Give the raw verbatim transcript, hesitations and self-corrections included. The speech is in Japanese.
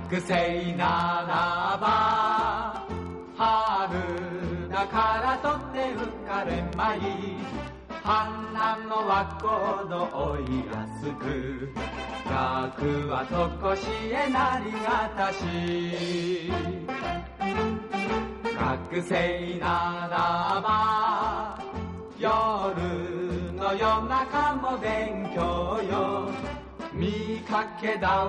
学生ならば春だからとって浮かれまい、花のはこど追いやすく、学はとこしえなりがたし。学生ならば夜の夜中も勉強よ、見かけだ